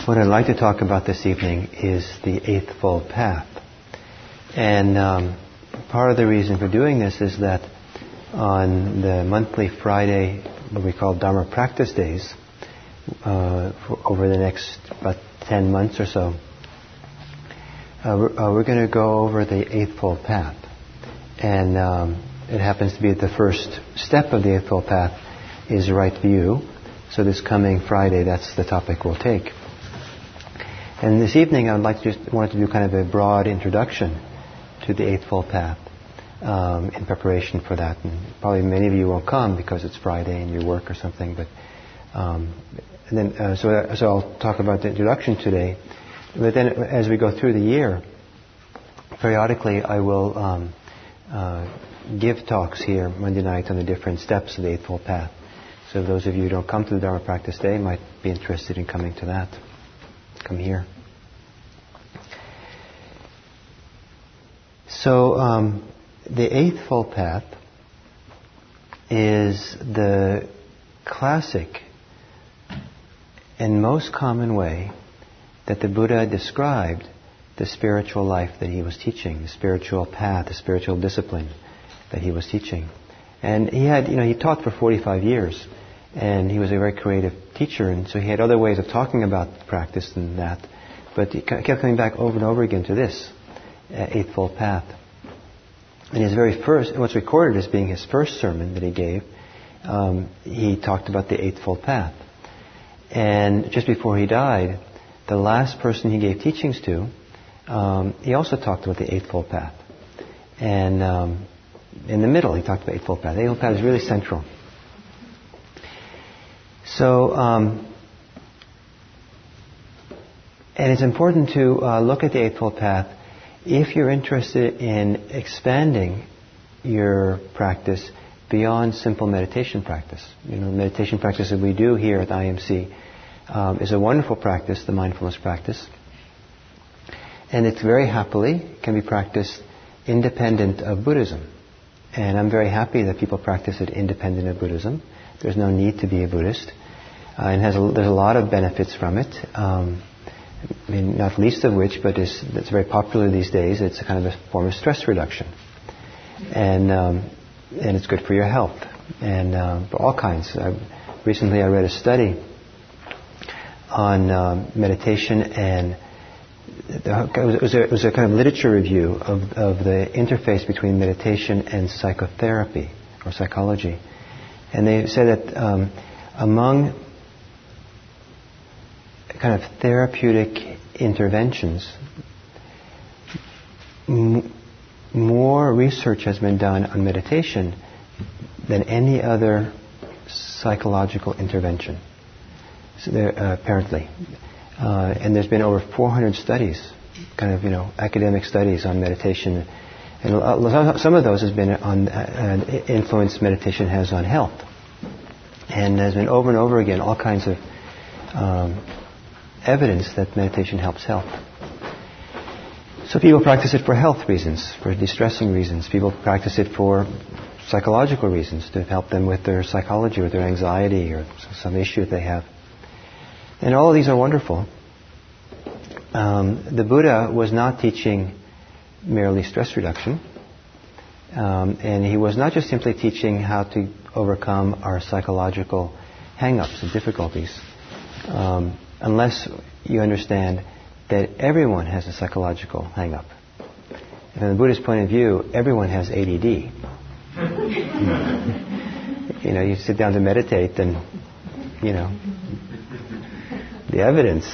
What I'd like to talk about this evening is the Eightfold Path. And part of the reason for doing this is that on the monthly Friday, what we call Dharma Practice Days, over the next about 10 months or so, we're going to go over the Eightfold Path. And it happens to be the first step of the Eightfold Path is right view. So this coming Friday, that's the topic we'll take. And this evening, I'd like to wanted to do kind of a broad introduction to the Eightfold Path in preparation for that. And probably many of you won't come because it's Friday and you work or something. But so I'll talk about the introduction today. But then, as we go through the year, periodically I will give talks here Monday night on the different steps of the Eightfold Path. So those of you who don't come to the Dharma Practice Day might be interested in coming to that. Come here. So the Eightfold Path is the classic and most common way that the Buddha described the spiritual life that he was teaching, the spiritual path, the spiritual discipline that he was teaching. And he taught for 45 years, and he was a very creative teacher, and so he had other ways of talking about practice than that. But he kept coming back over and over again to this Eightfold Path. And his very first, what's recorded as being his first sermon that he gave, he talked about the Eightfold Path. And just before he died, the last person he gave teachings to, he also talked about the Eightfold Path. And in the middle, he talked about the Eightfold Path. The Eightfold Path is really central. So, and it's important to look at the Eightfold Path if you're interested in expanding your practice beyond simple meditation practice. Meditation practice that we do here at IMC is a wonderful practice, the mindfulness practice. And it's very happily can be practiced independent of Buddhism. And I'm very happy that people practice it independent of Buddhism. There's no need to be a Buddhist. And there's a lot of benefits from it. Not least of which, but it's very popular these days. It's a kind of a form of stress reduction. And it's good for your health. And for all kinds. Recently I read a study on meditation, and it was a kind of literature review of the interface between meditation and psychotherapy or psychology. And they said that among kind of therapeutic interventions, more research has been done on meditation than any other psychological intervention, apparently. And there's been over 400 studies, kind of, academic studies on meditation. And some of those has been on influence meditation has on health. And there's been over and over again all kinds of evidence that meditation helps health. So people practice it for health reasons, for distressing reasons. People practice it for psychological reasons, to help them with their psychology, with their anxiety, or some issue that they have. And all of these are wonderful. The Buddha was not teaching merely stress reduction. And he was not just simply teaching how to overcome our psychological hang-ups and difficulties. Unless you understand that everyone has a psychological hang-up. From the Buddhist point of view, everyone has ADD. You sit down to meditate, and, the evidence.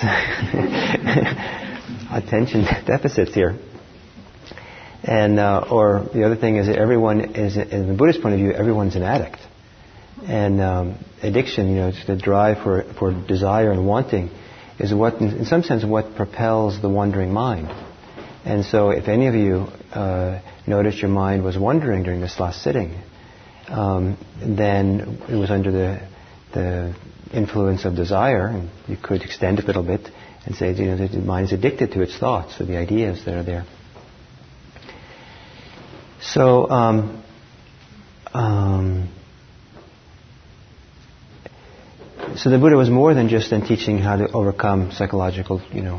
Attention deficits here. And, or the other thing is that everyone is, in the Buddhist point of view, everyone's an addict. And addiction, it's the drive for desire and wanting, is what, in some sense, what propels the wandering mind. And so, if any of you noticed your mind was wandering during this last sitting, then it was under the influence of desire, and you could extend it a little bit and say, the mind is addicted to its thoughts, to the ideas that are there. So, So the Buddha was more than just then teaching how to overcome psychological,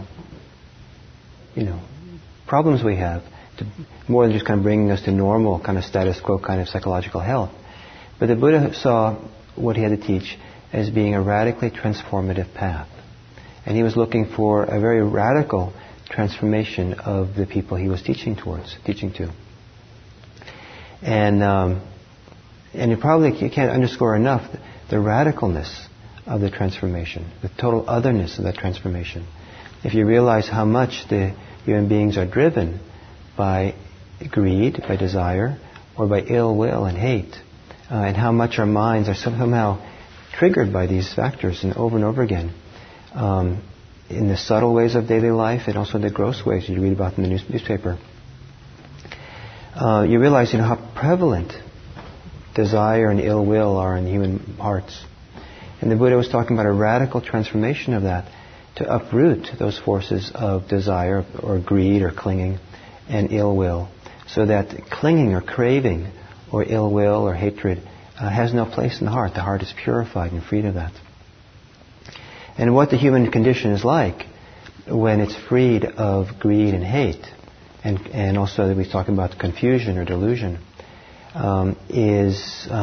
problems we have, more than just kind of bringing us to normal kind of status quo kind of psychological health. But the Buddha saw what he had to teach as being a radically transformative path. And he was looking for a very radical transformation of the people he was teaching to. And you can't underscore enough the radicalness of the transformation, the total otherness of that transformation. If you realize how much the human beings are driven by greed, by desire, or by ill will and hate, and how much our minds are somehow triggered by these factors and over again, in the subtle ways of daily life and also the gross ways you read about in the newspaper. You realize, how prevalent desire and ill will are in human hearts. And the Buddha was talking about a radical transformation of that, to uproot those forces of desire or greed or clinging and ill will, so that clinging or craving or ill will or hatred has no place in the heart. The heart is purified and freed of that. And what the human condition is like when it's freed of greed and hate, and also that we talk about confusion or delusion, is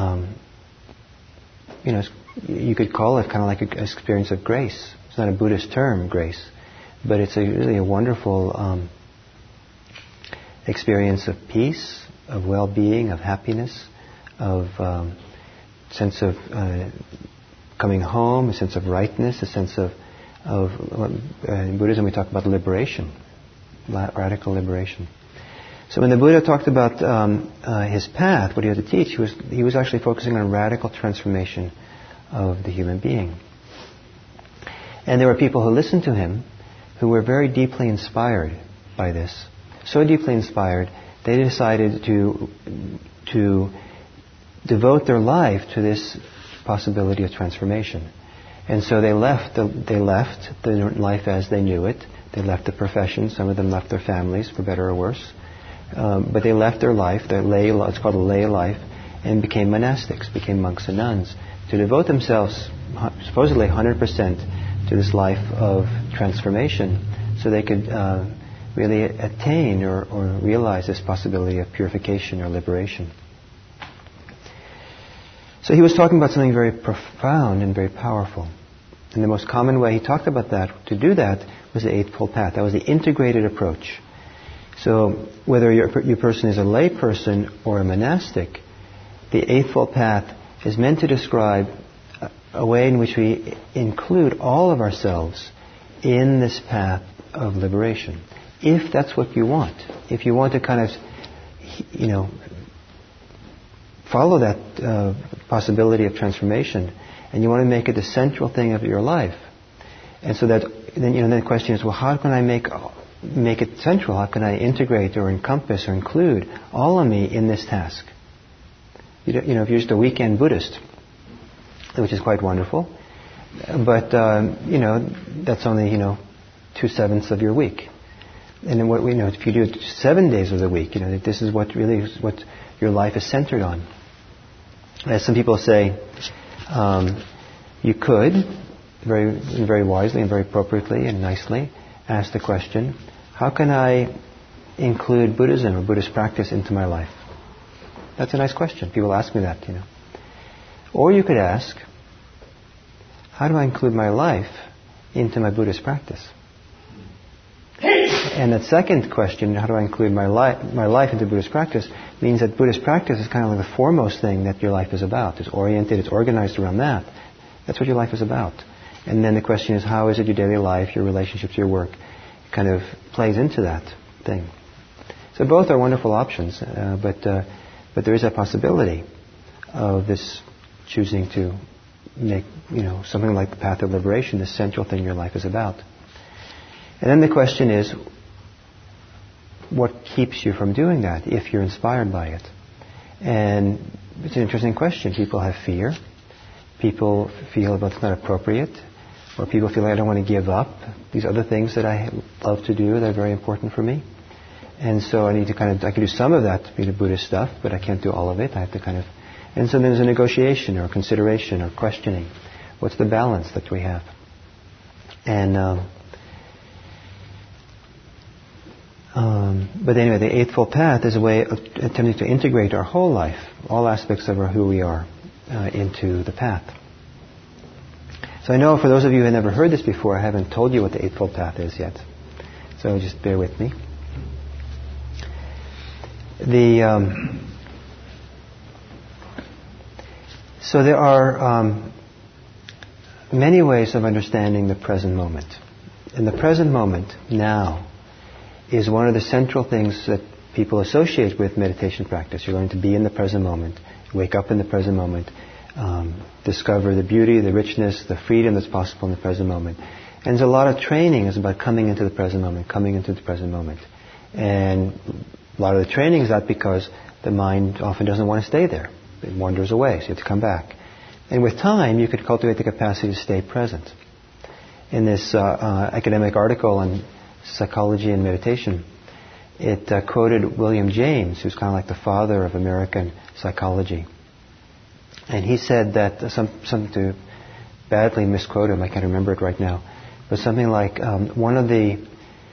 you could call it kind of like an experience of grace. It's not a Buddhist term, grace, but it's really a wonderful experience of peace, of well-being, of happiness, of sense of coming home, a sense of rightness, a sense of in Buddhism we talk about liberation, radical liberation. So when the Buddha talked about his path, what he had to teach, he was actually focusing on radical transformation of the human being. And there were people who listened to him who were very deeply inspired by this. So deeply inspired, they decided to devote their life to this possibility of transformation. And so they left the life as they knew it. They left the profession. Some of them left their families, for better or worse. But they left their life, it's called a lay life, and became monastics, became monks and nuns, to devote themselves supposedly 100% to this life of transformation, so they could really attain or realize this possibility of purification or liberation. So he was talking about something very profound and very powerful. And the most common way he talked about that, to do that, was the Eightfold Path. That was the integrated approach. So whether your person is a lay person or a monastic, the Eightfold Path is meant to describe a way in which we include all of ourselves in this path of liberation. If that's what you want. If you want to kind of, follow that possibility of transformation, and you want to make it the central thing of your life. And so that, then the question is, well, how can I make it central? How can I integrate or encompass or include all of me in this task? If you're just a weekend Buddhist, which is quite wonderful, but that's only 2/7 of your week. And then if you do it 7 days of the week, this is what your life is centered on. As some people say, you could very wisely and very appropriately and nicely ask the question, how can I include Buddhism or Buddhist practice into my life? That's a nice question. People ask me that, Or you could ask, how do I include my life into my Buddhist practice? And that second question, how do I include my life into Buddhist practice, means that Buddhist practice is kind of like the foremost thing that your life is about. It's oriented, it's organized around that. That's what your life is about. And then the question is, how is it your daily life, your relationships, your work, kind of plays into that thing? So both are wonderful options, but there is a possibility of this choosing to make, something like the path of liberation the central thing your life is about. And then the question is, what keeps you from doing that if you're inspired by it? And it's an interesting question. People have fear. People feel that it's not appropriate. Or people feel like I don't want to give up these other things that I love to do that are very important for me. And so I need to I can do some of that, Buddhist stuff, but I can't do all of it. I have to and so there's a negotiation or consideration or questioning. What's the balance that we have? And but anyway, the Eightfold Path is a way of attempting to integrate our whole life, all aspects of who we are, into the path. So I know for those of you who have never heard this before, I haven't told you what the Eightfold Path is yet. So just bear with me. So there are many ways of understanding the present moment. And the present moment, now, is one of the central things that people associate with meditation practice. You're going to be in the present moment, wake up in the present moment, discover the beauty, the richness, the freedom that's possible in the present moment. And there's a lot of training is about coming into the present moment, coming into the present moment. And a lot of the training is that because the mind often doesn't want to stay there. It wanders away, so you have to come back. And with time, you could cultivate the capacity to stay present. In this academic article on psychology and meditation, it quoted William James, who's kind of like the father of American psychology. And he said that, something to badly misquote him, I can't remember it right now, but something like one of the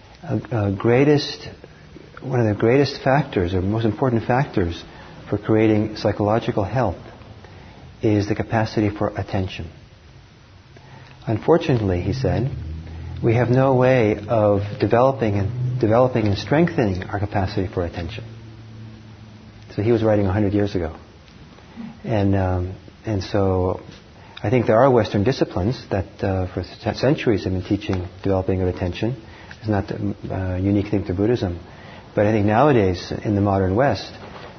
greatest factors, or most important factors for creating psychological health is the capacity for attention. Unfortunately, he said, we have no way of developing and strengthening our capacity for attention. So he was writing 100 years ago. And so I think there are Western disciplines that for centuries have been teaching developing of attention. It's not a unique thing to Buddhism. But I think nowadays in the modern West,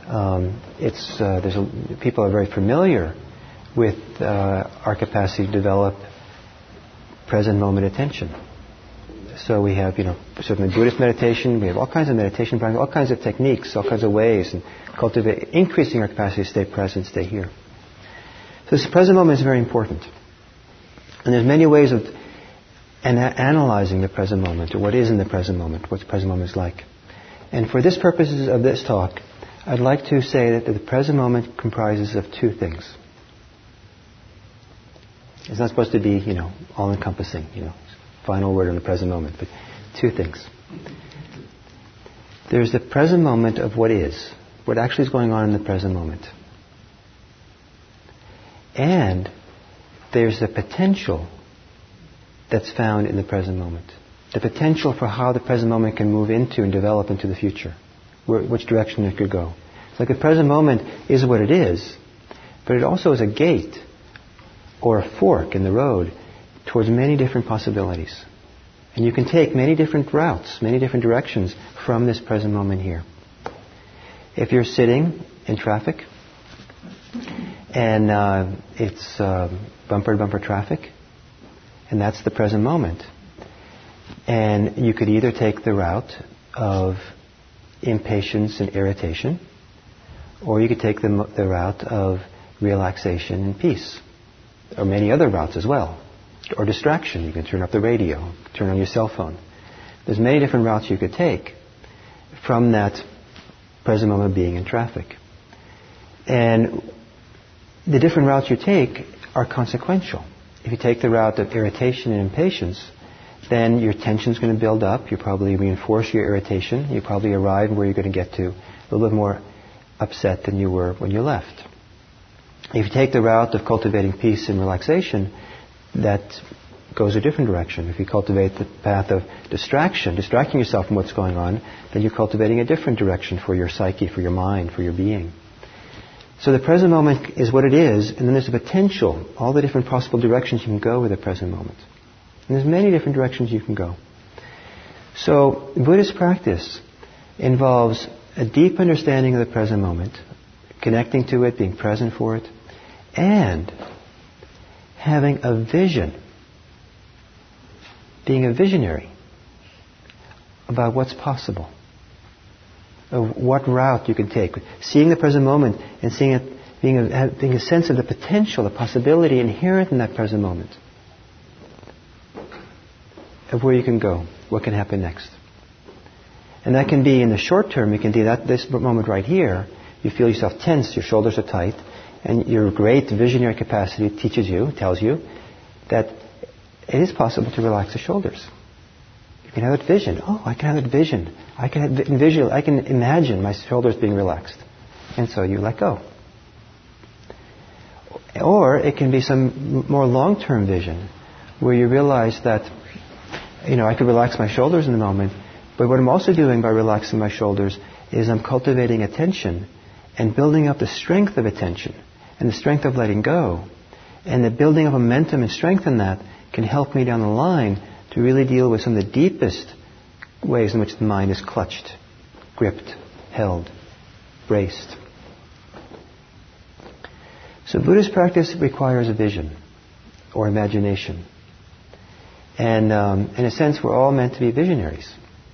people are very familiar with our capacity to develop present moment attention. So we have, certainly Buddhist meditation, we have all kinds of meditation practices, all kinds of techniques, all kinds of ways, and increasing our capacity to stay present, stay here. So this present moment is very important. And there's many ways of analyzing the present moment, or what is in the present moment, what the present moment is like. And for this purposes of this talk, I'd like to say that the present moment comprises of two things. It's not supposed to be, all-encompassing, final word on the present moment, but two things. There's the present moment of what is, what actually is going on in the present moment. And there's the potential that's found in the present moment. The potential for how the present moment can move into and develop into the future, which direction it could go. It's like the present moment is what it is, but it also is a gate or a fork in the road towards many different possibilities. And you can take many different routes, many different directions from this present moment here. If you're sitting in traffic and it's bumper-to-bumper traffic, and that's the present moment, and you could either take the route of impatience and irritation, or you could take the route of relaxation and peace, or many other routes as well. Or distraction. You can turn up the radio, turn on your cell phone. There's many different routes you could take from that present moment of being in traffic. And the different routes you take are consequential. If you take the route of irritation and impatience, then your tension's going to build up. You probably reinforce your irritation. You probably arrive where you're going to get to a little bit more upset than you were when you left. If you take the route of cultivating peace and relaxation, that goes a different direction. If you cultivate the path of distracting yourself from what's going on, then you're cultivating a different direction for your psyche, for your mind, for your being. So the present moment is what it is, and then there's a potential, all the different possible directions you can go with the present moment. And there's many different directions you can go. So Buddhist practice involves a deep understanding of the present moment, connecting to it, being present for it, and having a vision, being a visionary about what's possible, of what route you can take, seeing the present moment and seeing it, being a sense of the potential, the possibility inherent in that present moment, of where you can go, what can happen next. And that can be in the short term. You can do that this moment right here. You feel yourself tense, your shoulders are tight, and your great visionary capacity tells you, that it is possible to relax the shoulders. You can have that vision. Oh, I can have that vision. I can imagine my shoulders being relaxed. And so you let go. Or it can be some more long-term vision where you realize that, I could relax my shoulders in the moment, but what I'm also doing by relaxing my shoulders is I'm cultivating attention and building up the strength of attention and the strength of letting go. And the building of momentum and strength in that can help me down the line to really deal with some of the deepest ways in which the mind is clutched, gripped, held, braced. So Buddhist practice requires a vision or imagination. And in a sense, we're all meant to be visionaries.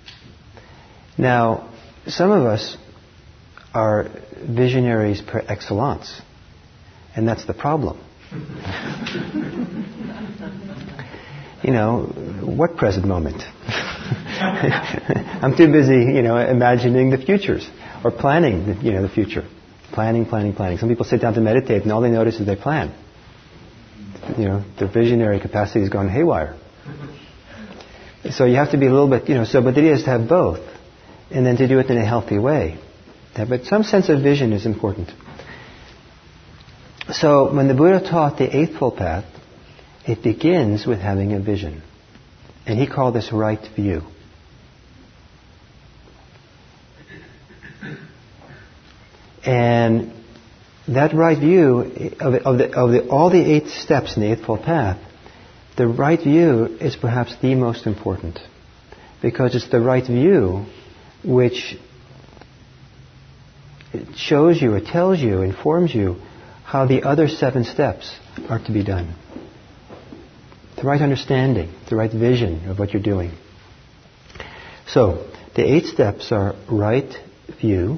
Now, some of us are visionaries per excellence, and that's the problem. What present moment? I'm too busy, imagining the futures or planning, the future. Planning. Some people sit down to meditate and all they notice is they plan. Their visionary capacity has gone haywire. So you have to be a little bit, but the idea is to have both and then to do it in a healthy way. But some sense of vision is important. So when the Buddha taught the Eightfold Path, it begins with having a vision. And he called this right view. And that right view of all the 8 steps in the Eightfold Path, the right view is perhaps the most important. Because it's the right view which shows you, it tells you, informs you how the other 7 steps are to be done. The right understanding, the right vision of what you're doing. So, the 8 steps are right view,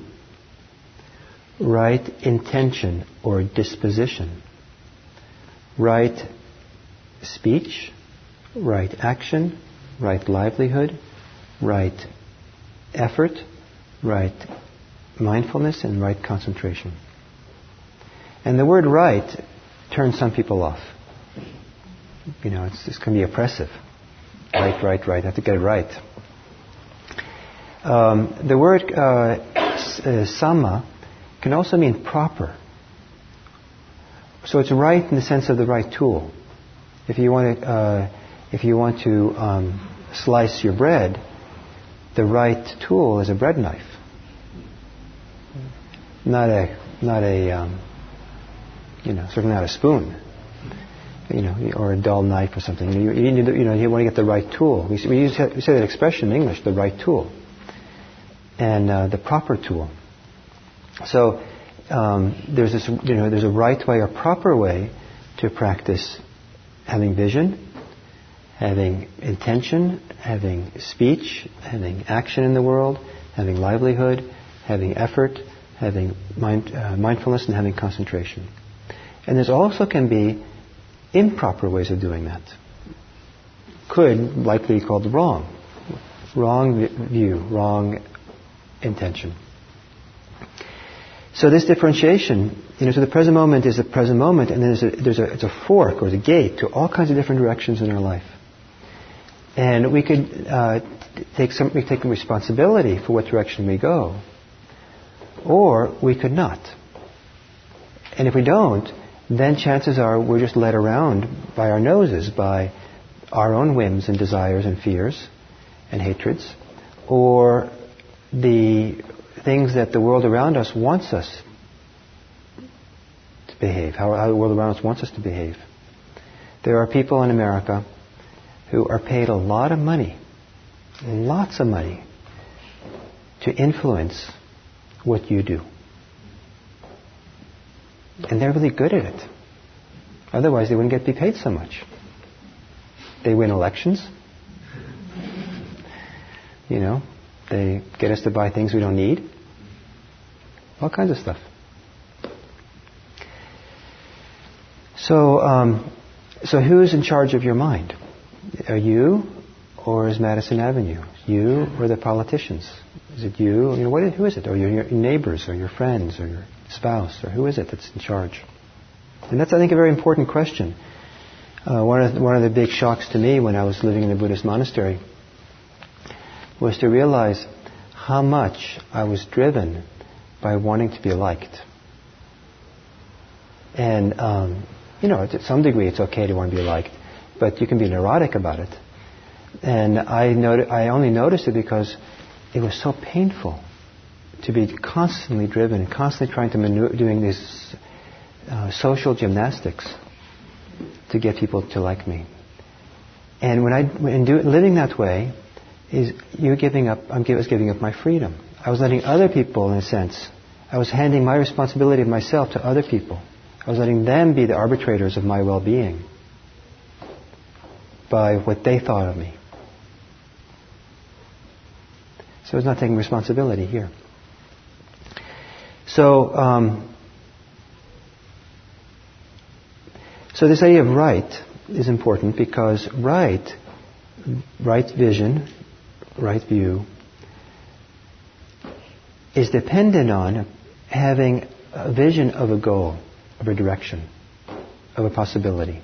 right intention or disposition, right speech, right action, right livelihood, right effort, right mindfulness, and right concentration. And the word right turns some people off. It's going to be oppressive. Right. I have to get it right. The word samma can also mean proper. So it's right in the sense of the right tool. If you want to slice your bread, the right tool is a bread knife, certainly not a spoon, or a dull knife or something. You want to get the right tool. We say that expression in English, the right tool, and the proper tool. So there's a right way, a proper way to practice having vision, having intention, having speech, having action in the world, having livelihood, having effort, having mindfulness, and having concentration. And there also can be improper ways of doing that. Could likely be called wrong. Wrong view, wrong intention. So this differentiation, so the present moment is the present moment, and then it's a fork or the gate to all kinds of different directions in our life. And we could take responsibility for what direction we go, or we could not. And if we don't, then chances are we're just led around by our noses, by our own whims and desires and fears and hatreds, or the things that the world around us wants us to behave, how the world around us wants us to behave. There are people in America who are paid a lot of money, lots of money, to influence what you do. And they're really good at it. Otherwise, they wouldn't be paid so much. They win elections. They get us to buy things we don't need. All kinds of stuff. So who's in charge of your mind? Are you, or is Madison Avenue? You or the politicians? Is it you? Who is it? Or your neighbors, or your friends, or your spouse, or who is it that's in charge? And that's, I think, a very important question. One of the big shocks to me when I was living in a Buddhist monastery was to realize how much I was driven by wanting to be liked. And, to some degree it's okay to want to be liked, but you can be neurotic about it. And I only noticed it because it was so painful to be constantly driven and constantly trying to doing these social gymnastics to get people to like me. And living that way, I was giving up my freedom. I was letting other people, in a sense, I was handing my responsibility of myself to other people. I was letting them be the arbitrators of my well-being by what they thought of me. So I was not taking responsibility here. So this idea of right is important because right vision, right view, is dependent on having a vision of a goal, of a direction, of a possibility.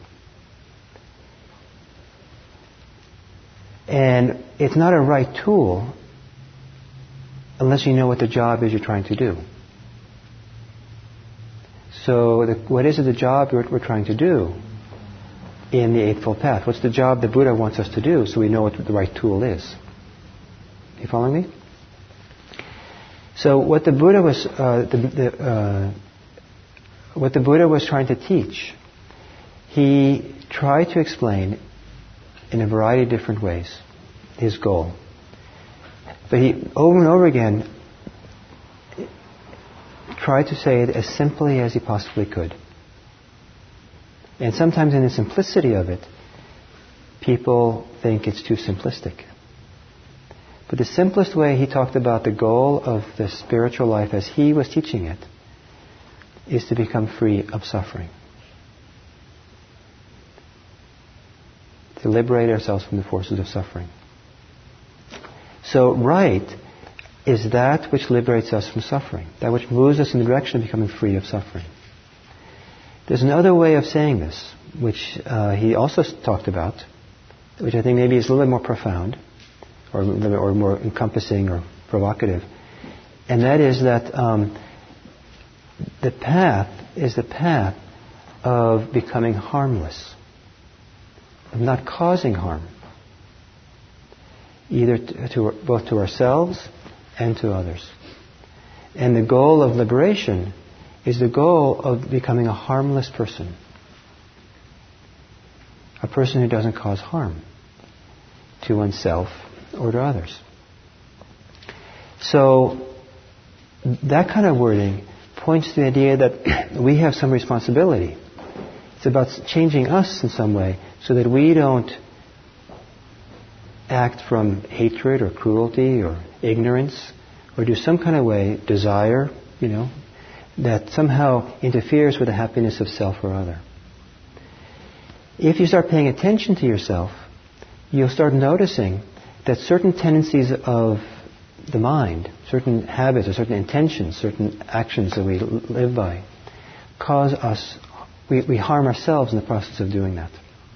And it's not a right tool unless you know what the job is you're trying to do. So what is the job we're trying to do in the Eightfold Path? What's the job the Buddha wants us to do so we know what the right tool is? You following me? So what the Buddha was trying to teach, he tried to explain in a variety of different ways his goal. But he, over and over again, tried to say it as simply as he possibly could. And sometimes in the simplicity of it, people think it's too simplistic. But the simplest way he talked about the goal of the spiritual life as he was teaching it is to become free of suffering. To liberate ourselves from the forces of suffering. So right is that which liberates us from suffering, that which moves us in the direction of becoming free of suffering. There's another way of saying this, which he also talked about, which I think maybe is a little bit more profound, or more encompassing or provocative, and that is that the path is the path of becoming harmless, of not causing harm, either both to ourselves and to others. And the goal of liberation is the goal of becoming a harmless person. A person who doesn't cause harm to oneself or to others. So that kind of wording points to the idea that we have some responsibility. It's about changing us in some way so that we don't act from hatred or cruelty or ignorance or do some kind of way, desire, that somehow interferes with the happiness of self or other. If you start paying attention to yourself, you'll start noticing that certain tendencies of the mind, certain habits or certain intentions, certain actions that we live by, cause us, we harm ourselves in the process of doing that.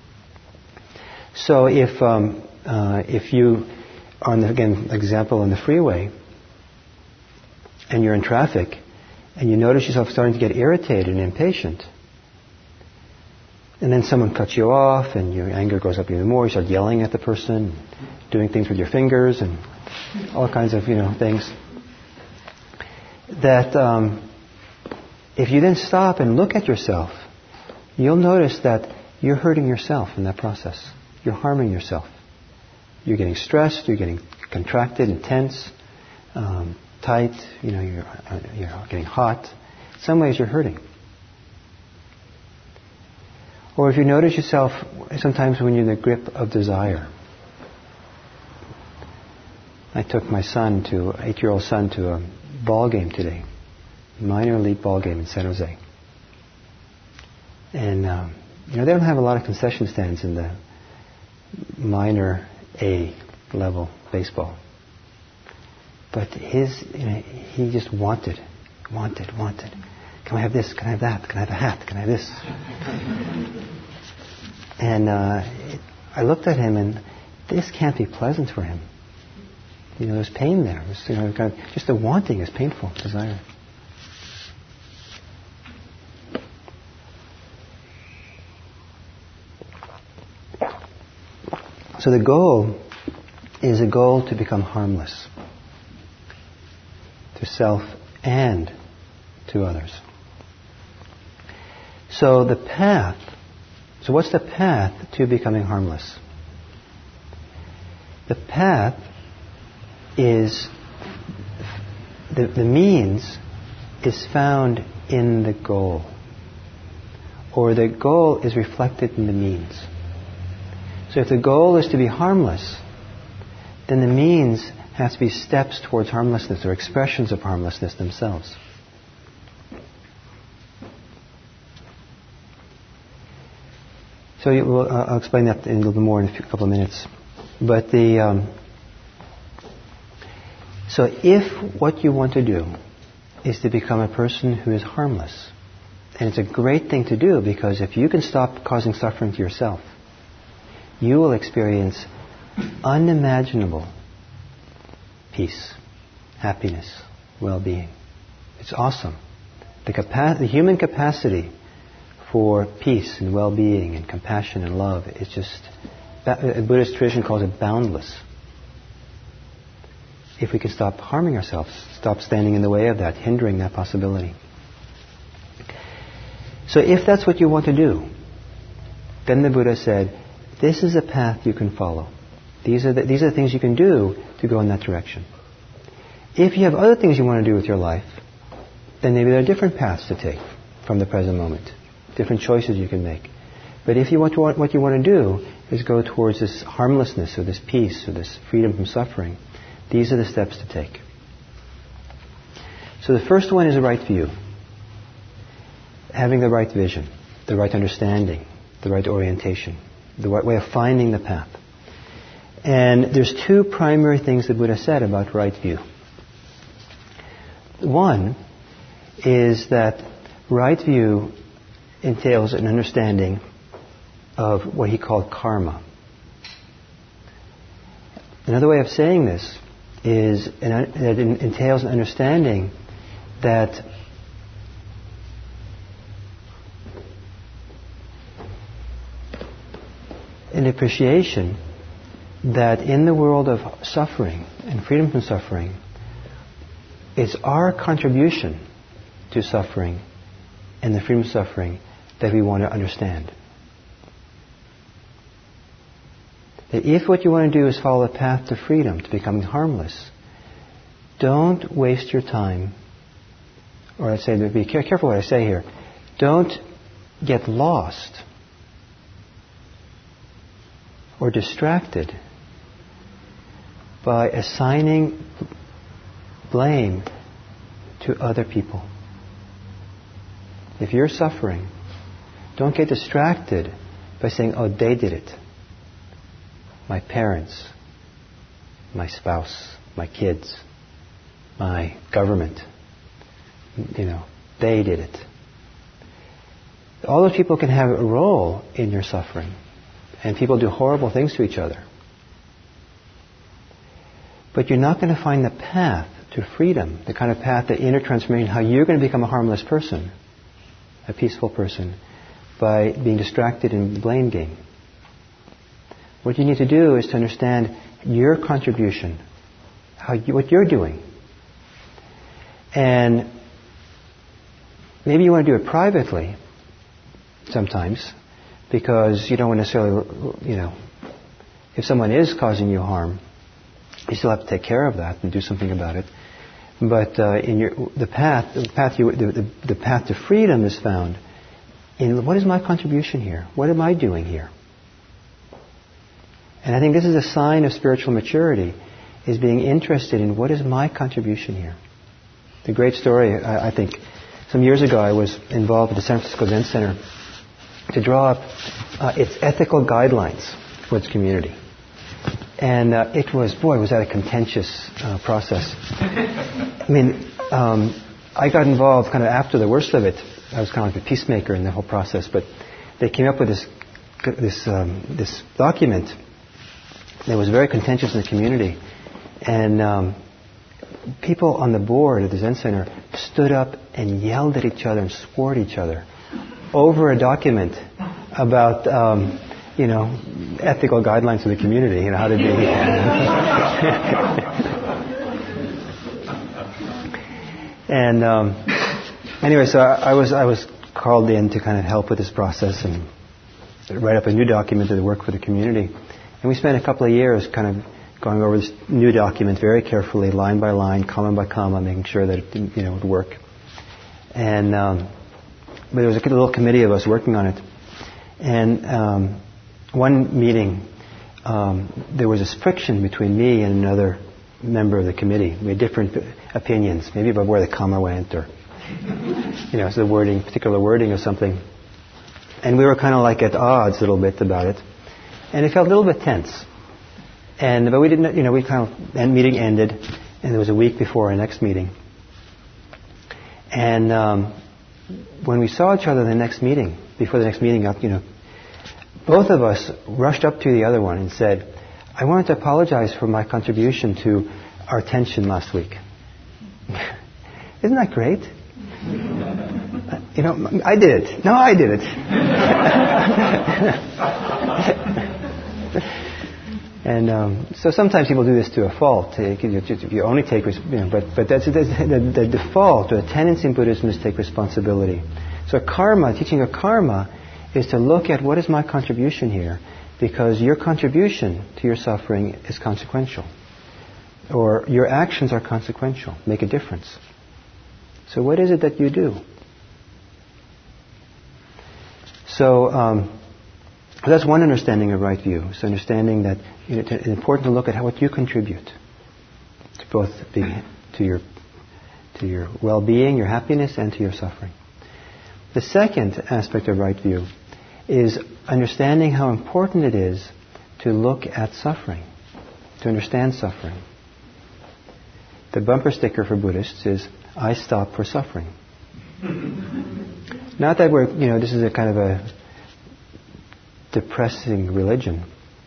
So if you, again, example on the freeway, and you're in traffic, and you notice yourself starting to get irritated and impatient, and then someone cuts you off, and your anger goes up even more, you start yelling at the person, doing things with your fingers, and all kinds of, things, that if you then stop and look at yourself, you'll notice that you're hurting yourself in that process. You're harming yourself. You're getting stressed, you're getting contracted and tense, tight, you're getting hot. In some ways you're hurting. Or if you notice yourself sometimes when you're in the grip of desire. I took my 8-year-old son, to a ball game today, minor league ball game in San Jose. And they don't have a lot of concession stands in the minor A level baseball. But he just wanted. Can I have this? Can I have that? Can I have a hat? Can I have this? And I looked at him, and this can't be pleasant for him. There's pain there. Kind of, just the wanting is painful, desire. So the goal is a goal to become harmless to self and to others. So what's the path to becoming harmless? The path is, the means is found in the goal. Or the goal is reflected in the means. So if the goal is to be harmless, then the means have to be steps towards harmlessness or expressions of harmlessness themselves. So I'll explain that in a little bit more in a couple of minutes. But so if what you want to do is to become a person who is harmless, and it's a great thing to do, because if you can stop causing suffering to yourself, you will experience unimaginable peace, happiness, well-being. It's awesome. The human capacity for peace and well-being and compassion and love is just, a Buddhist tradition calls it boundless. If we can stop harming ourselves, stop standing in the way of that, hindering that possibility. So if that's what you want to do, then the Buddha said, this is a path you can follow. These are the things you can do to go in that direction. If you have other things you want to do with your life, then maybe there are different paths to take from the present moment. Different choices you can make. But if what you want to do is go towards this harmlessness or this peace or this freedom from suffering, these are the steps to take. So the first one is a right view. Having the right vision, the right understanding, the right orientation, the right way of finding the path. And there's two primary things the Buddha said about right view. One is that right view entails an understanding of what he called karma. Another way of saying this is that it entails an understanding that an appreciation that in the world of suffering and freedom from suffering, it's our contribution to suffering and the freedom of suffering that we want to understand. That if what you want to do is follow the path to freedom, to becoming harmless, don't waste your time, or I'd say, be careful what I say here, don't get lost or distracted by assigning blame to other people. If you're suffering, don't get distracted by saying, oh, they did it. My parents, my spouse, my kids, my government, they did it. All those people can have a role in your suffering. And people do horrible things to each other. But you're not going to find the path to freedom, the kind of path, the inner transformation, how you're going to become a harmless person, a peaceful person, by being distracted in the blame game. What you need to do is to understand your contribution, what you're doing. And maybe you want to do it privately sometimes, because you don't want necessarily, if someone is causing you harm, you still have to take care of that and do something about it. But the path to freedom is found in what is my contribution here? What am I doing here? And I think this is a sign of spiritual maturity, is being interested in what is my contribution here. The great story, I think, some years ago I was involved with the San Francisco Zen Center to draw up its ethical guidelines for its community. And was that a contentious process. I got involved kind of after the worst of it. I was kind of like a peacemaker in the whole process, but they came up with this this document that was very contentious in the community, and people on the board at the Zen Center stood up and yelled at each other and swore at each other over a document about ethical guidelines for the community, how to be. And anyway, so I was called in to kind of help with this process and write up a new document that would work for the community. And we spent a couple of years kind of going over this new document very carefully, line by line, comma by comma, making sure that it would work. And but there was a little committee of us working on it. And one meeting, there was this friction between me and another member of the committee. We had different opinions, maybe about where the comma went, or so the wording, particular wording of something. And we were kind of like at odds a little bit about it, and it felt a little bit tense. But we didn't, that meeting ended, and it was a week before our next meeting. And when we saw each other the next meeting, before the next meeting, both of us rushed up to the other one and said, "I wanted to apologize for my contribution to our tension last week." Isn't that great? I did it. No, I did it. And so sometimes people do this to a fault. You only take, but that's the default or the tendency in Buddhism is to take responsibility. So teaching of karma, is to look at what is my contribution here, because your contribution to your suffering is consequential, or your actions are consequential, make a difference. So what is it that you do? So that's one understanding of right view. So understanding that it's important to look at what you contribute to both to your well-being, your happiness, and to your suffering. The second aspect of right view is understanding how important it is to look at suffering, to understand suffering. The bumper sticker for Buddhists is, "I stop for suffering." Not that this is a kind of a depressing religion,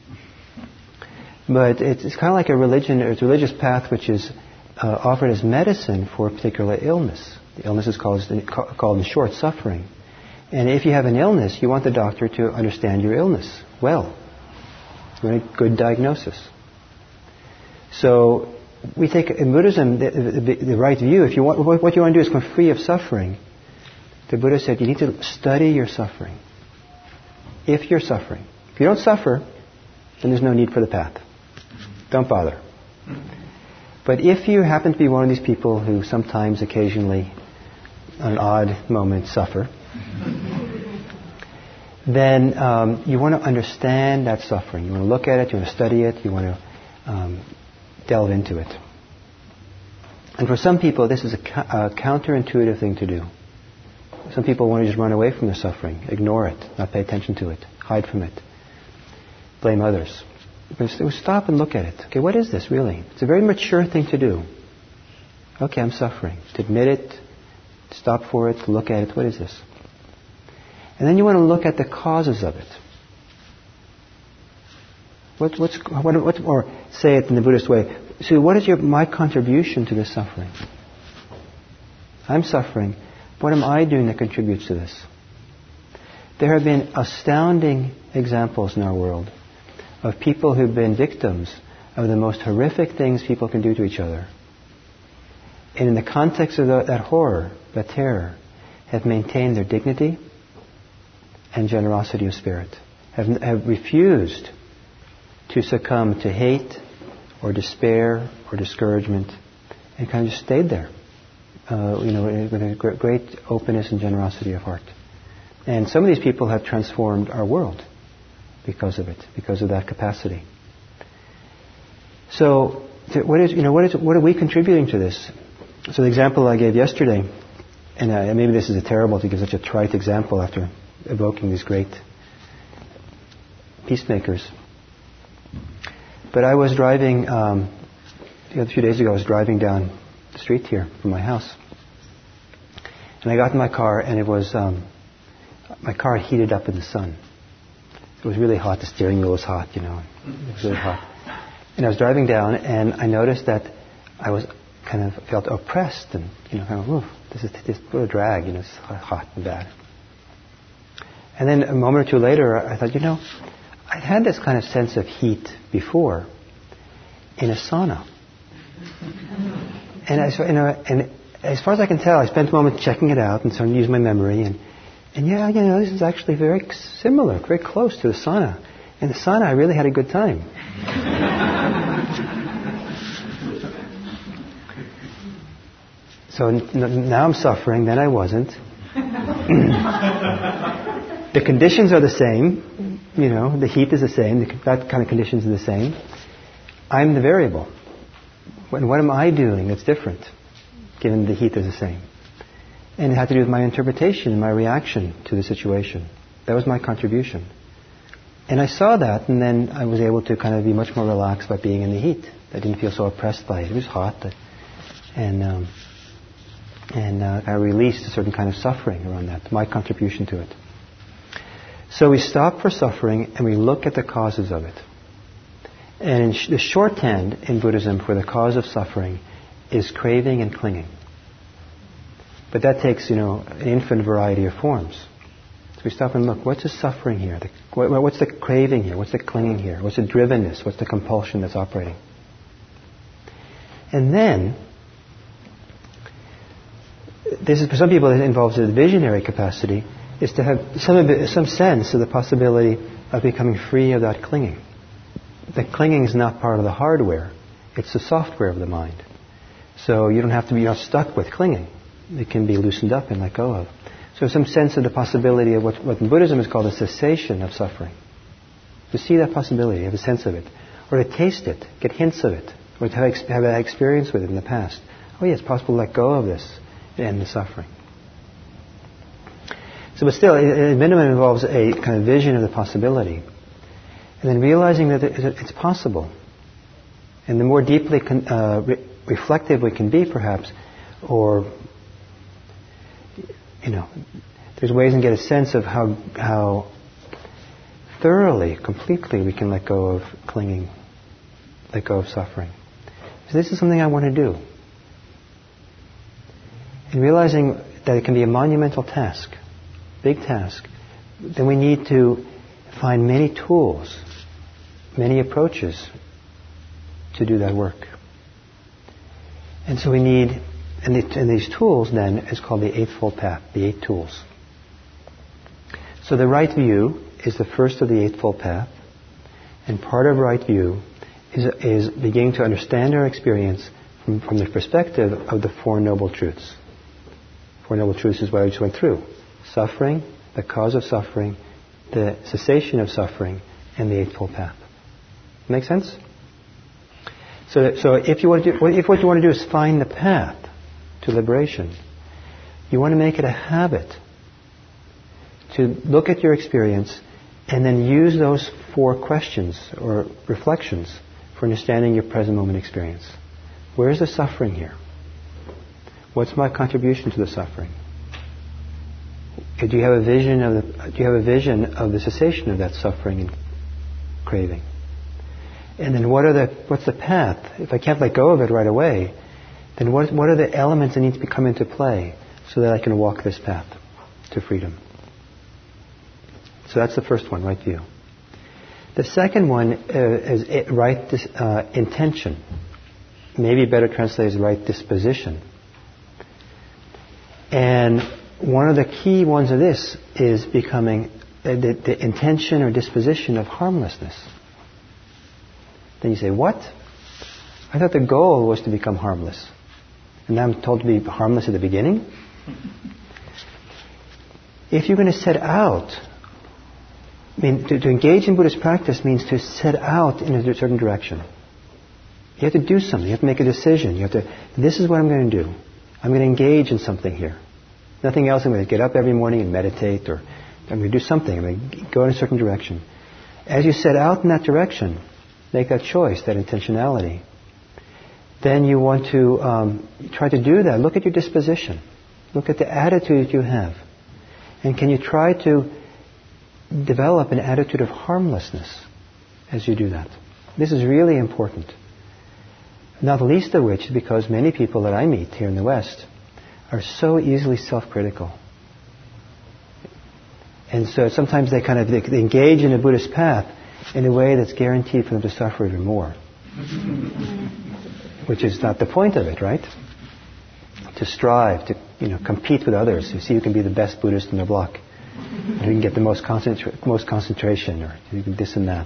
but it's kind of like a religion, it's a religious path which is offered as medicine for a particular illness. The illness is called in short suffering. And if you have an illness, you want the doctor to understand your illness well. You want a good diagnosis. So we take in Buddhism the right view. If you want, what you want to do is come free of suffering. The Buddha said you need to study your suffering. If you're suffering, if you don't suffer, then there's no need for the path. Don't bother. But if you happen to be one of these people who sometimes, occasionally, on odd moments suffer, then you want to understand that suffering. You want to look at it, you want to study it, you want to delve into it. And for some people, this is a counterintuitive thing to do. Some people want to just run away from their suffering, ignore it, not pay attention to it, hide from it, blame others. But stop and look at it. Okay, what is this really? It's a very mature thing to do. Okay, I'm suffering. To admit it, to stop for it, to look at it. What is this? And then you want to look at the causes of it. Or say it in the Buddhist way. So what is my contribution to this suffering? I'm suffering. What am I doing that contributes to this? There have been astounding examples in our world of people who've been victims of the most horrific things people can do to each other. And in the context of that horror, that terror, have maintained their dignity and generosity of spirit, have refused to succumb to hate or despair or discouragement, and kind of just stayed there, with a great openness and generosity of heart. And some of these people have transformed our world because of it, because of that capacity. So, what are we contributing to this? So the example I gave yesterday, and maybe this is terrible to give such a trite example after evoking these great peacemakers. But I was driving, a few days ago, I was driving down the street here from my house. And I got in my car, and it was, my car heated up in the sun. It was really hot. The steering wheel was hot, It was really hot. And I was driving down, and I noticed that I was kind of felt oppressed, and this is a drag, it's hot and bad. And then a moment or two later, I thought, I'd had this kind of sense of heat before in a sauna. And as far as I can tell, I spent a moment checking it out and starting to use my memory, and this is actually very similar, very close to the sauna. In the sauna, I really had a good time. So now I'm suffering, then I wasn't. The conditions are the same, the heat is the same, that kind of conditions are the same. I'm the variable. What am I doing that's different, given the heat is the same? And it had to do with my interpretation, my reaction to the situation. That was my contribution. And I saw that, and then I was able to kind of be much more relaxed by being in the heat. I didn't feel so oppressed by it. It was hot, and I released a certain kind of suffering around that, my contribution to it. So we stop for suffering, and we look at the causes of it. And the shorthand in Buddhism for the cause of suffering is craving and clinging. But that takes, an infinite variety of forms. So we stop and look, what's the suffering here? What's the craving here? What's the clinging here? What's the drivenness? What's the compulsion that's operating? And then, this is for some people it involves a visionary capacity, is to have some sense of the possibility of becoming free of that clinging. The clinging is not part of the hardware, it's the software of the mind. So you don't have to be stuck with clinging. It can be loosened up and let go of. So some sense of the possibility of what in Buddhism is called a cessation of suffering. To see that possibility, have a sense of it. Or to taste it, get hints of it. Or to have an experience with it in the past. Oh yeah, it's possible to let go of this and end the suffering. So but still, at minimum involves a kind of vision of the possibility. And then realizing that it's possible. And the more deeply reflective we can be, perhaps, or there's ways and get a sense of how thoroughly, completely we can let go of clinging, let go of suffering. So this is something I want to do. And realizing that it can be a monumental task, big task, then we need to find many tools, many approaches to do that work. And so we need, and these tools then is called the Eightfold Path, the 8 tools. So the right view is the first of the Eightfold Path, and part of right view is beginning to understand our experience from the perspective of the Four Noble Truths. Four Noble Truths is what I just went through. Suffering, the cause of suffering, the cessation of suffering, and the Eightfold Path. Make sense? So if what you want to do is find the path to liberation, you want to make it a habit to look at your experience and then use those 4 questions or reflections for understanding your present moment experience. Where is the suffering here? What's my contribution to the suffering? Do you have a vision of the cessation of that suffering and craving? And then what's the path? If I can't let go of it right away, then what are the elements that need to come into play so that I can walk this path to freedom? So that's the first one, right view. The second one is right intention. Maybe better translated as right disposition. And one of the key ones of this is becoming the intention or disposition of harmlessness. Then you say, what? I thought the goal was to become harmless. And now I'm told to be harmless at the beginning? If you're going to set out, to engage in Buddhist practice means to set out in a certain direction. You have to do something. You have to make a decision. This is what I'm going to do. I'm going to engage in something here. Nothing else. I'm going to get up every morning and meditate, or I'm going to do something. I'm going to go in a certain direction. As you set out in that direction, make that choice, that intentionality, then you want to try to do that. Look at your disposition. Look at the attitude you have. And can you try to develop an attitude of harmlessness as you do that. This is really important. Not the least of which is because many people that I meet here in the West are so easily self-critical. And so sometimes they they engage in a Buddhist path in a way that's guaranteed for them to suffer even more. Which is not the point of it, right? To strive, to compete with others, to see who can be the best Buddhist in their block, who can get the most concentration, or who can this and that.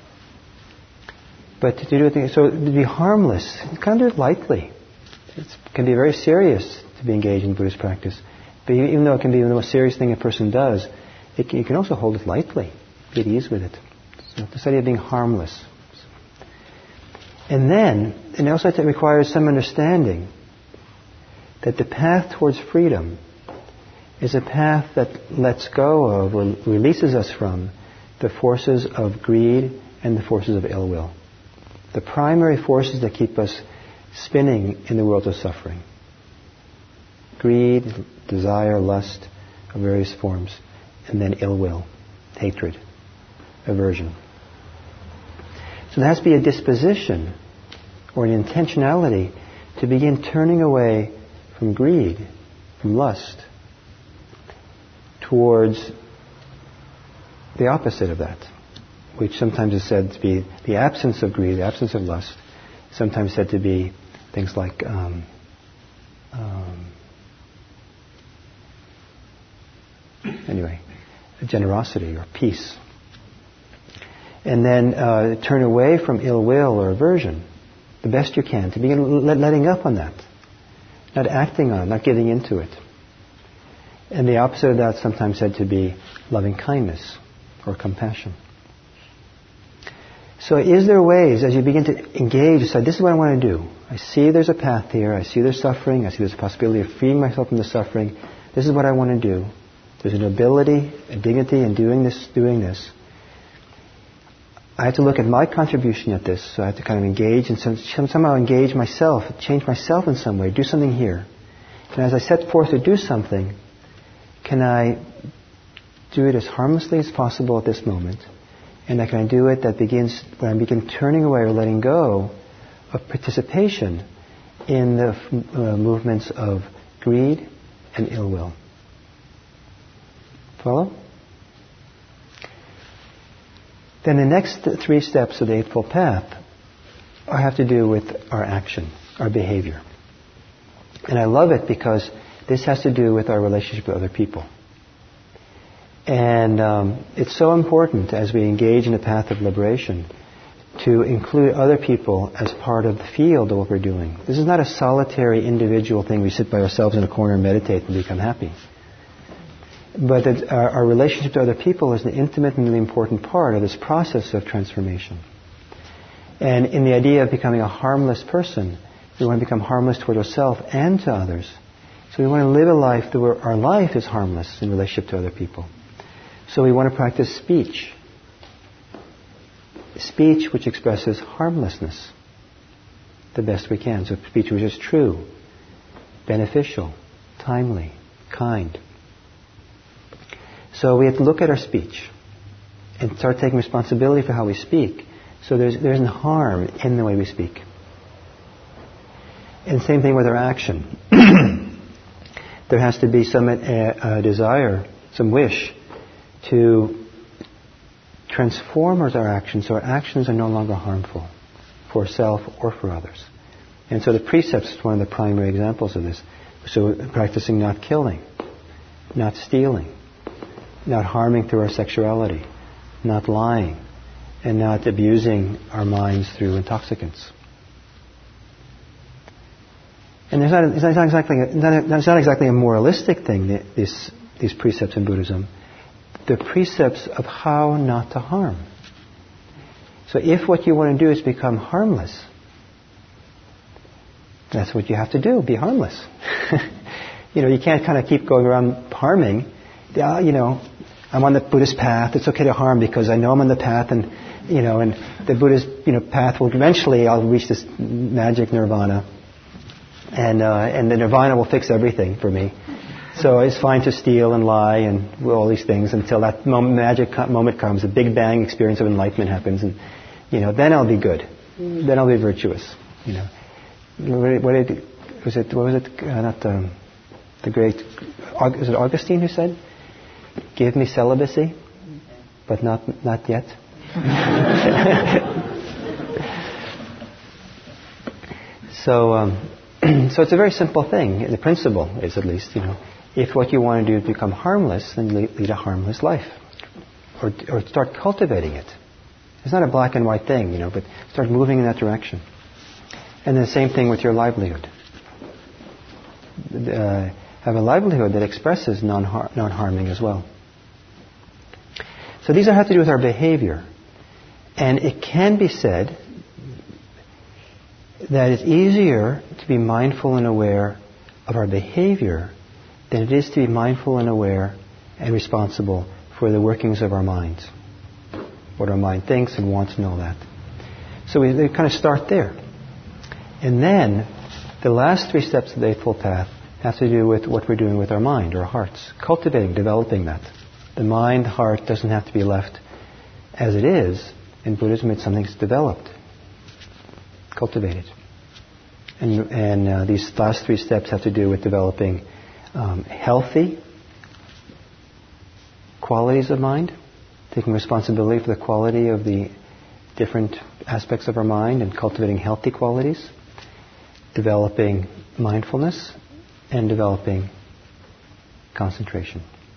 But to do it, so to be harmless, you can't do it lightly. It can be very serious to be engaged in Buddhist practice. But even though it can be the most serious thing a person does, you can also hold it lightly, be at ease with it. So the study of being harmless. And then, and also it requires some understanding that the path towards freedom is a path that lets go of, or releases us from, the forces of greed and the forces of ill will. The primary forces that keep us spinning in the world of suffering. Greed, desire, lust of various forms, and then ill will, hatred, aversion. So there has to be a disposition or an intentionality to begin turning away from greed, from lust, towards the opposite of that, which sometimes is said to be the absence of greed, the absence of lust, sometimes said to be things like generosity or peace. And then turn away from ill will or aversion the best you can, to begin letting up on that, not acting on it, not giving into it. And the opposite of that is sometimes said to be loving kindness or compassion. So is there ways, as you begin to engage, you say, this is what I want to do. I see there's a path here. I see there's suffering. I see there's a possibility of freeing myself from the suffering. This is what I want to do. There's a nobility, a dignity in doing this. I have to look at my contribution at this. So I have to kind of engage and somehow engage myself, change myself in some way, do something here. And as I set forth to do something, can I do it as harmlessly as possible at this moment? And can I do it when I begin turning away or letting go of participation in the movements of greed and ill will? Follow? Then the next 3 steps of the Eightfold Path have to do with our action, our behavior. And I love it because this has to do with our relationship with other people. And it's so important as we engage in the path of liberation to include other people as part of the field of what we're doing. This is not a solitary individual thing. We sit by ourselves in a corner and meditate and become happy. But that our relationship to other people is an intimate and really important part of this process of transformation. And in the idea of becoming a harmless person, we want to become harmless toward ourselves and to others. So we want to live a life where our life is harmless in relationship to other people. So we want to practice speech. Speech which expresses harmlessness the best we can. So speech which is true, beneficial, timely, kind. So we have to look at our speech and start taking responsibility for how we speak. So there isn't harm in the way we speak. And same thing with our action. There has to be some desire, some wish to transform our actions so our actions are no longer harmful for self or for others. And so the precepts is one of the primary examples of this. So practicing not killing, not stealing, not harming through our sexuality, not lying, and not abusing our minds through intoxicants. And it's not exactly a moralistic thing, these precepts in Buddhism. They're precepts of how not to harm. So if what you want to do is become harmless, that's what you have to do, be harmless. You can't kind of keep going around harming. I'm on the Buddhist path. It's okay to harm because I know I'm on the path, and the Buddhist path will eventually I'll reach this magic nirvana, and the nirvana will fix everything for me. So it's fine to steal and lie and all these things until that magic moment comes, a big bang experience of enlightenment happens, and then I'll be good. Then I'll be virtuous. What was it? Not the great. Was it Augustine who said, "Give me celibacy, but not yet." So it's a very simple thing. The principle is, at least, if what you want to do is become harmless, then lead a harmless life, or start cultivating it. It's not a black and white thing, but start moving in that direction. And the same thing with your livelihood. Have a livelihood that expresses non-harming as well. So these have to do with our behavior. And it can be said that it's easier to be mindful and aware of our behavior than it is to be mindful and aware and responsible for the workings of our minds. What our mind thinks and wants and all that. So we kind of start there. And then the last 3 steps of the Eightfold Path have to do with what we're doing with our mind, our hearts. Cultivating, developing that. The mind, heart doesn't have to be left as it is. In Buddhism, it's something that's developed, cultivated. And these last 3 steps have to do with developing healthy qualities of mind, taking responsibility for the quality of the different aspects of our mind and cultivating healthy qualities, developing mindfulness, and developing concentration.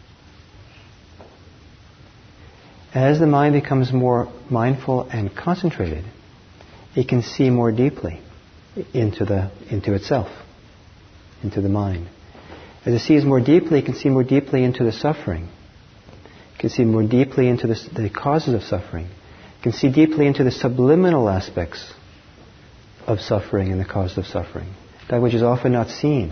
As the mind becomes more mindful and concentrated, it can see more deeply into itself, into the mind. As it sees more deeply, it can see more deeply into the suffering. It can see more deeply into the causes of suffering. It can see deeply into the subliminal aspects of suffering and the cause of suffering. That which is often not seen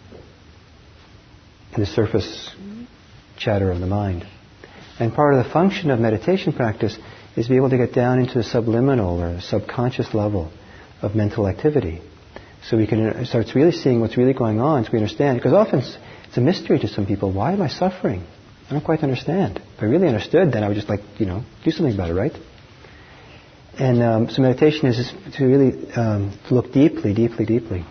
in the surface chatter of the mind. And part of the function of meditation practice is to be able to get down into the subliminal or subconscious level of mental activity. So we can start really seeing what's really going on, so we understand. Because often it's a mystery to some people. Why am I suffering? I don't quite understand. If I really understood, then I would just do something about it, right? And so meditation is just to really look deeply, deeply, deeply.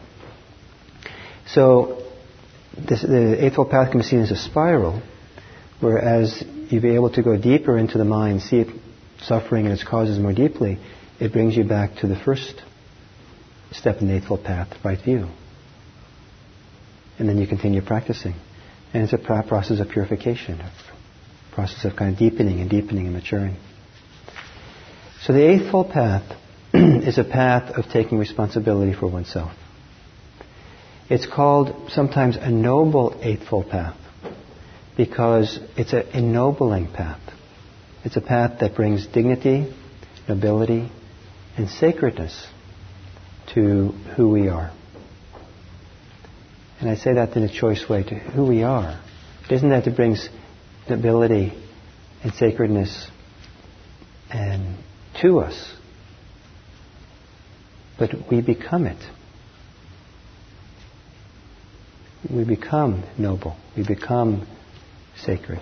So the Eightfold Path can be seen as a spiral, whereas you'll be able to go deeper into the mind, see it suffering and its causes more deeply, it brings you back to the first step in the Eightfold Path, right view. And then you continue practicing. And it's a process of purification, a process of kind of deepening and maturing. So the Eightfold Path is a path of taking responsibility for oneself. It's called sometimes a noble Eightfold Path because it's an ennobling path. It's a path that brings dignity, nobility, and sacredness to who we are. And I say that in a choice way, to who we are. It isn't that it brings nobility and sacredness and to us, but we become it. We become noble. We become sacred.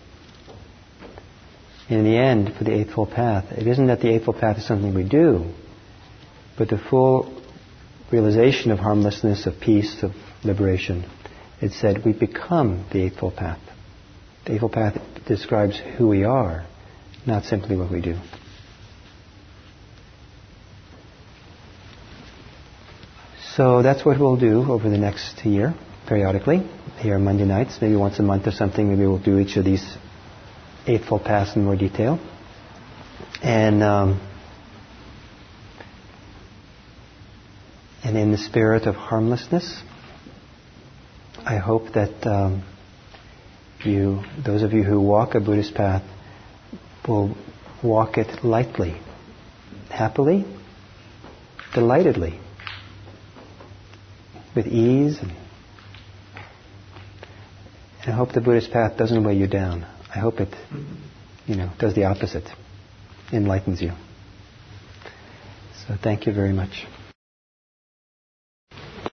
In the end, for the Eightfold Path, it isn't that the Eightfold Path is something we do, but the full realization of harmlessness, of peace, of liberation. It said we become the Eightfold Path. The Eightfold Path describes who we are, not simply what we do. So that's what we'll do over the next year, periodically. Here on Monday nights, maybe once a month or something, maybe we'll do each of these Eightfold Paths in more detail. And in the spirit of harmlessness, I hope that those of you who walk a Buddhist path, will walk it lightly, happily, delightedly, with ease. And I hope the Buddhist path doesn't weigh you down. I hope it, does the opposite, enlightens you. So thank you very much.